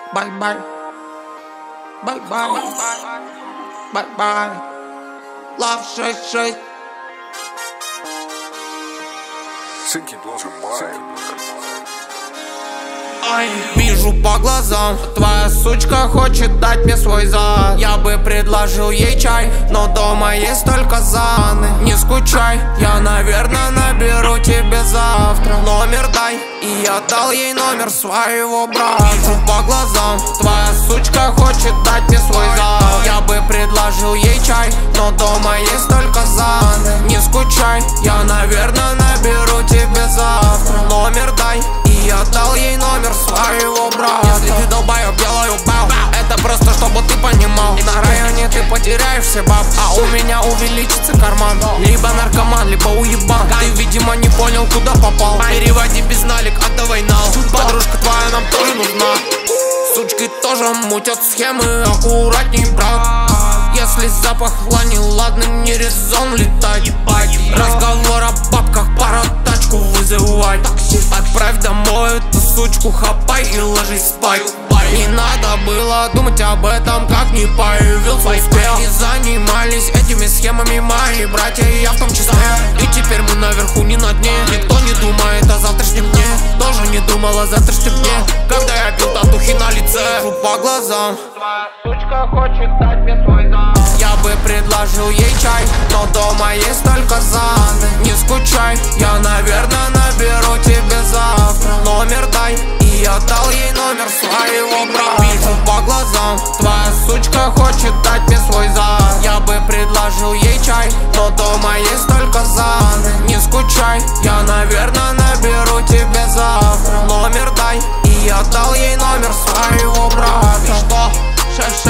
Bye bye. Bye bye. Bye bye. Love 6-6. Цинки должен мать. Ай, вижу по глазам, твоя сучка хочет дать мне свой зад. Я бы предложил ей чай, но дома есть только заны. Не скучай, я, наверное, наберу тебе завтра. Номер дай, и я дал ей номер своего брата. Вижу по глазам, твоя сучка хочет дать мне свой зад. Я бы предложил ей чай, но дома есть только заны. Не скучай, я, наверное, наберу тебе завтра. Номер дай, и я дал ей номер своего брата. Если ты долбоёб, делаю бау. Это просто чтобы ты понимал. На районе ты потеряешь все баб, а у меня увеличится карман. Либо наркоман, либо уебан. Ты, видимо, не понял, куда попал. Переводи без налик, отдавай нал. Подружка твоя нам тоже нужна. Сучки тоже мутят схемы, аккуратней, брат. Если запах лани, ладно, не резон летать. Разговор о бабках, пора тачку вызывать. Отправь домой эту сучку, хапай и ложись спать. Не надо было думать об этом, как не появился успех. И занимались этими схемами мои братья, и я в том числе. И теперь мы наверху, не на дне. Никто не думает о завтрашнем дне. Тоже не думал о завтрашнем дне, когда я пил татухи на лице. Вижу по глазам, твоя сучка хочет дать мне свой зад. Я бы предложил ей чай, но дома есть только заны. Не скучай, я, наверное, наберу тебе завтра. Номер дай, и я дал ей номер своего брата. Вижу по глазам, твоя сучка хочет дать мне свой зад. Я бы предложил ей чай, но дома есть только заны. Не скучай, я, наверное, наберу тебе завтра. Номер дай, и я дал ей номер своего брата. Что? 6-6.